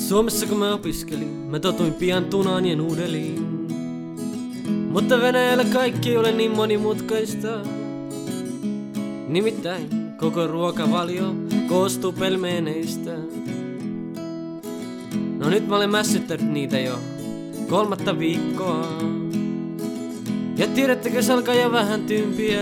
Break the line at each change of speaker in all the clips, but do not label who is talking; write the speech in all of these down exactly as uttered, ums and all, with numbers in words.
Suomessa kun mä opiskelin, mä totuin pian tunaan ja nuudeliin. Mutta Venäjällä kaikki ei ole niin monimutkaista. Nimittäin koko ruokavalio koostuu pelmeeneistä. No nyt mä olen mässyttänyt niitä jo kolmatta viikkoa. Ja tiedättekö, se alkaa jo vähän tympiä.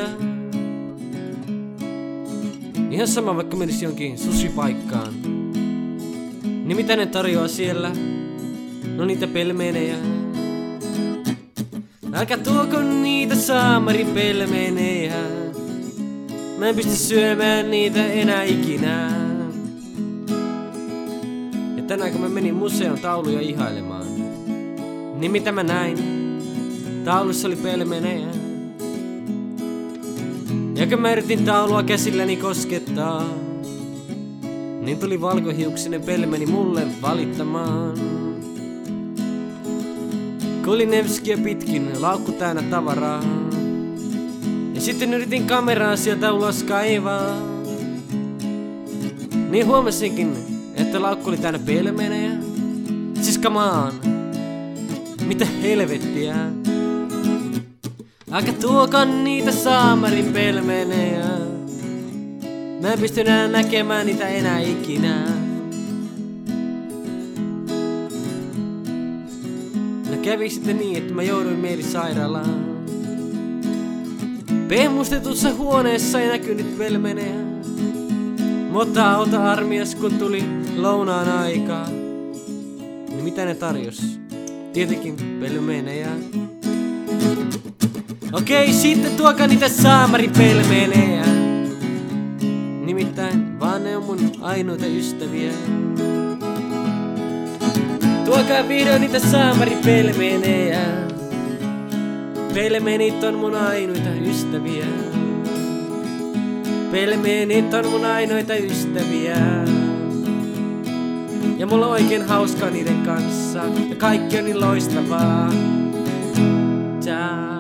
Ihan sama vaikka menisi jonkin sushi-paikkaan. Niin mitä ne tarjoaa siellä? No niitä pelmenejä. Älkää tuoko niitä saamarin pelmenejä. Mä en pysty syömään niitä enää ikinä. Ja tänään kun mä menin museon tauluja ihailemaan, niin mitä mä näin? Taulussa oli pelmenejä. Ja kun mä yritin taulua käsilläni koskettaa, niin tuli valkohiuksinen pelmeni mulle valittamaan. Kulinevskiä pitkin, laukku täynnä tavaraa. Ja sitten yritin kameraa sieltä ulos kaivaa. Niin huomasinkin, että laukku oli täynnä pelmenejä. Siis come on. Mitä helvettiä? Älkää tuokaa niitä saamarin pelmenejä. Mä en pysty enää näkemään niitä enää ikinä. No kävi sitten niin, että mä jouduin mielisairaalaan. Pehmustetussa huoneessa ei näkynyt pelmenejä. Mutta auta armias kun tuli lounaan aikaa. Niin mitä ne tarjos? Tietenkin pelmenejä. Okei, sitten tuokaa niitä saamarin pelmenejä. Nimittäin vaan ne on mun ainoita ystäviä. Tuokaa vihdoin niitä saamarin pelmenejä. Pelmenit on mun ainoita ystäviä. Pelmenit on mun ainoita ystäviä. Ja mulla on oikein hauskaa niiden kanssa. Ja kaikki on niin loistavaa. Ciao.